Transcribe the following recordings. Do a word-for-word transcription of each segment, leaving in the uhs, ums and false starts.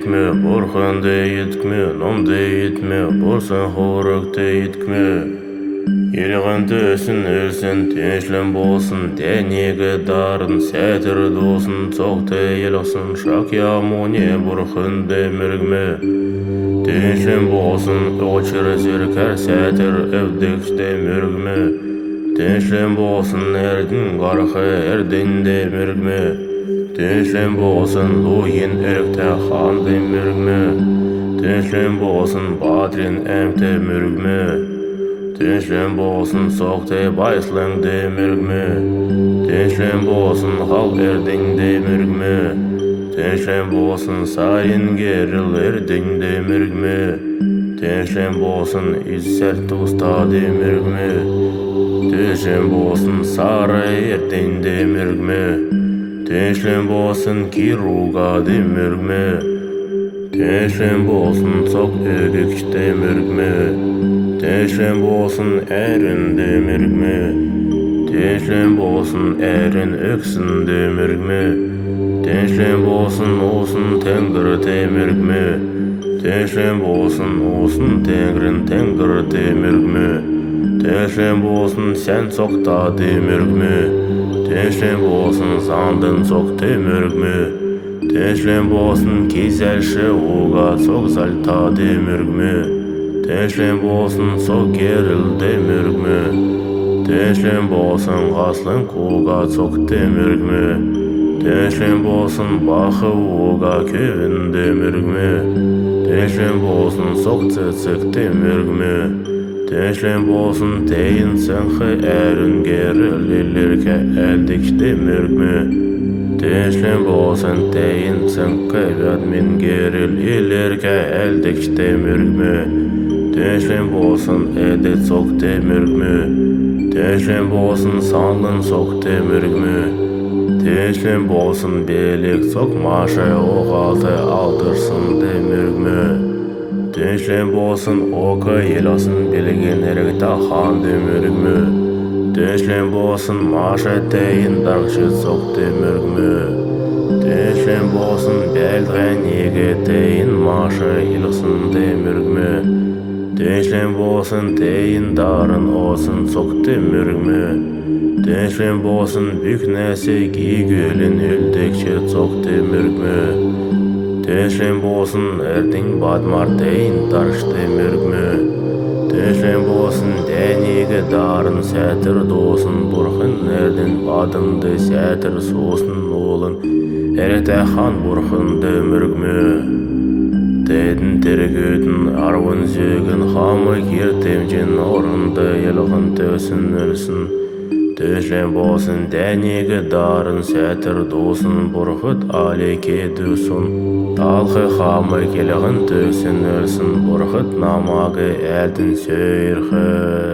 еткме, Бурханды еткме, номды етме, болсын хорыкты еткме. Елған төсін өлсін, теншлім болсын, тәнегі дарын, сәтір досын, соқты еліқсын, шақ ямуне Бурханды міргме. Теншлім болсын, очыр зіркәр, сәтір өвдікшті міргме. Теншлім болсын, әрдің қарқы, әрдіңді міргме. Теншлім болсын, луйын үрікті қанды міргме. Теншлім болсын, батрин әмті міргме. Теншлім болсын, соқты байслыңды міргме. Теншлім болсын, қал әрдіңді міргме. Теншлім болсын, сайын керіл әрдіңді міргме. Теншлім болсын, иссәр тұстады міргме. Теншлім болсын, сары әрдіңді міргме. Теншлім болсын, кируғады міргме. Теншлім болсын, соқ өгікшті міргме. Теншлім болсын, әрінді міргме. Теншлім болсын, әрін өксінді міргме. Теншлім болсын, осын тәңгірді міргме. Теншлім болсын, осын тәңгірін тәңгірді міргме. Теншлім болсын, сән соқтады міргме. Теншлім болсын, зандын соқты міргме. Теншлім болсын, кезәлші оға соқ зальтады міргме. Теншлім болсын, соқ керілді міргме. Теншлім болсын, ғаслын қуға соқты міргме. Теншлім болсын, бақы оға көвінді міргме. Теншлім болсын, соқ цэцікті міргме. Теншлім болсын, тейін сіңхі әрін керілілерге әлдікшті міргме. Теншлім болсын, тейін сіңхі бәдмен керілілерге әлдікшті міргме. Теншлім болсын, әдет соқты міргме. Теншлім болсын, санлын соқты міргме. Теншлім болсын, белек соқ машы оғалды алдырсынды міргме. Теншлім болсын, оқа еласын білген әрікті қанды міргме. Теншлім болсын, машы тейін дарқшы соқты міргме. Теншлім болсын, бәлдіған еге тейін машы елісінді міргме. Теншлім болсын, тейін дарын осын соқты міргме. Теншлім болсын, бүкнәсі кегілін өлдікші соқты міргме. Теншлім болсын, әрдің бадмар тейін таршты міргме. Теншлім болсын, дәнегі дарын сәтір досын, Бурхын әрдің бадымды сәтір сосын олын, әрті хан Бурхынды міргме. Тәйдің тіргөтін арвын зөгін қамы кертемжен орынды елғын төсін өлсін. Теншлім болсын, дәнегі дарын сәтір досын, Бурхыт алеке дөсін. Талқы қамы келіғін төсін өлсін, Бурхыт намағы әлдің сөйірхі.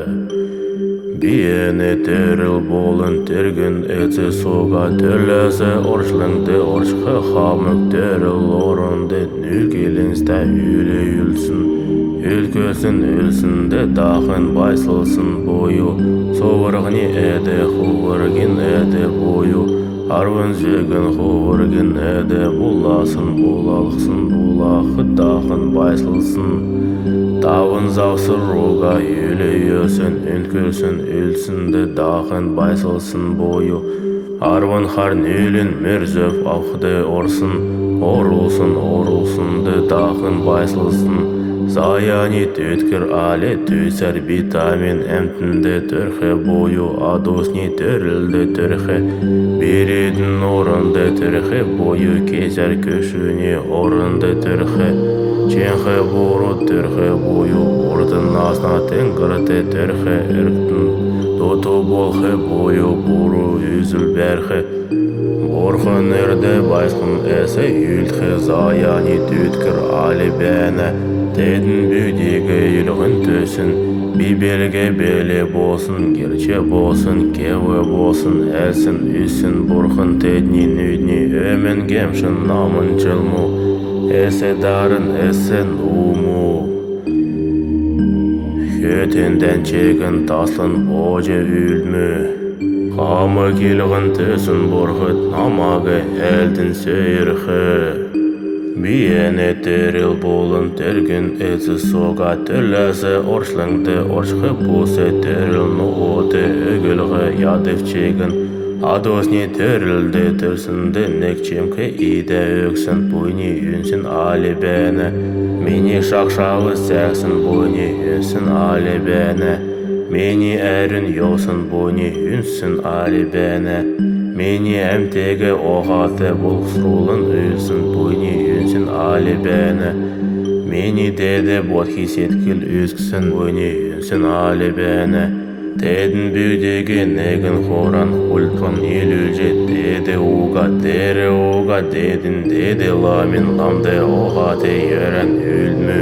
Бейіні төріл болын түргін әтсі соға түрләсі оршылыңды оршқы қамық төріл орынды нүлгеліңсті үлі үлсін. Үлкөсін үлсінді дақын байсылсын бойу, соғырғыны әді құвырген әді бойу. Арвын жегін құвырген әді бұласын бұлалықсын бұлақы дақын байсылсын. Тауын зақсыр роға үлі өсін, үнкөсін үлсінді дақын байсылсын бойу. Арвын қарын үлін мөрзөп ауқыды орсын, орылсын орылсынды дақын байсылсын. Заяни төткір алі төсәр витамин әмтінді түрхі бойу, адосни түрілді түрхі. Беретін орынды түрхі бойу, кезер көшіне орынды түрхі. Ченхі бору түрхі бойу, ордын асна теңгірді түрхі үрктін. Доту болхы бойу, бору үзіл бәрхі. Борхын үрді байсқын әсі үлтхі, заяни төткір алі бәні. Тәйдің бүйдегі үлғін төсін, бибелге беле болсын, керче болсын, кеві болсын, әлсін үсін, Бурхын тәйднен өйдіне өмін кемшін намын жылму, әсі дарын әсін уму. Хөтенден чегін таслын божы үлмі, қамы келғін төсін Бурхыт намағы әлдің сөйірхі. Biene teril bolun tergün ezi soga tölläse orşlangde orşkı buse teril no ote ögülgü yadevçegin adosni terilde tersinde nekçemke ide öksün buyni yünsün alibene meni şakşağı seksin buyni yünsün alibene meni erin yolsun buyni yünsün alibene meni emtege oğate bulsrulun ülsün buyni yünsün alibene meni dede bodhi setkil üzksün buyni yünsün alibene Tedin büyüdege negin horan hulpun ilülce dede uga dere uga dedin dede lamin lamde oğa de yören ülmü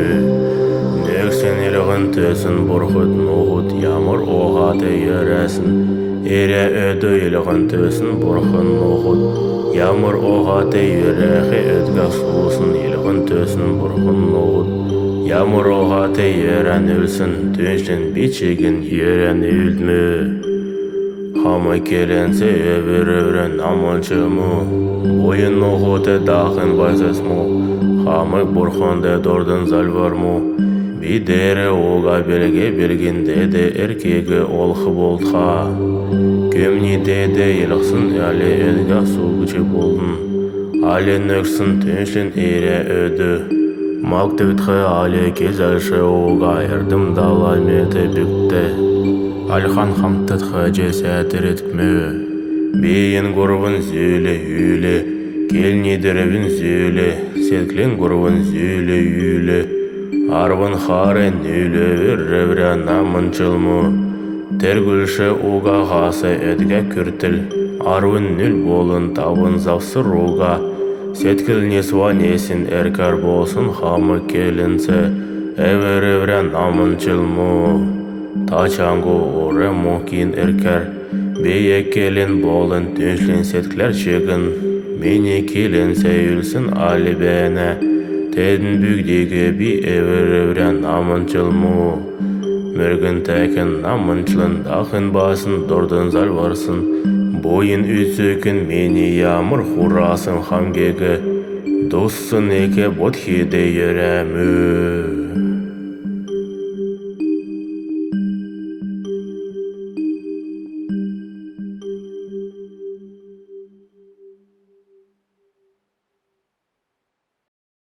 Nöksen ilgin tösün burhut nuhut yamur oğa de yöresin Ere ödü ilgin tösün burhut nuhut yamur oğa de yöreği ödgak suusun ilgin tösün burhut nuhut Yağmur oğate yören ülsün, tünçlin biçigin yören ülmü. Hamı kelense över ören amılçımı, oyun oğute dağın baysız mu, hamı burkhonda dordun zalvar mu. Bir dere oğa belge belginde de erkege olğı boltha. Kömni dede yılıksın ali ödga suğucu boldun, ali nöksün tünçlin ere ödü. Мактывитхы али кезәлші оға ердім дала мете бүкті. Алхан хамтытхы жесәтір етмі. Бейін ғұрвын зүлі үйлі, келні дірівін зүлі, сетклін ғұрвын зүлі үйлі. Арвын харен үйлі үрреврә намынчылмы. Тергүлші оға ғасы өдге күртіл, арвын нүл болын тавын завсыр оға. Сеткіл несва несін әркар болсын хамы келінсе, әвер-әврә намынчылмы. Тачангу оры мұқин әркар, бейе келін болын төншлін сеткілер чегін. Мені келінсе үлсін алибәне, тәдің бүгдегі би әвер-әврә намынчылмы. Мөргін тәкін намынчылын дақын басын дордын залварсын. Бойын үзөкін мені ямыр хурасың хамгегі, досын еке бодхиде йөрәмі.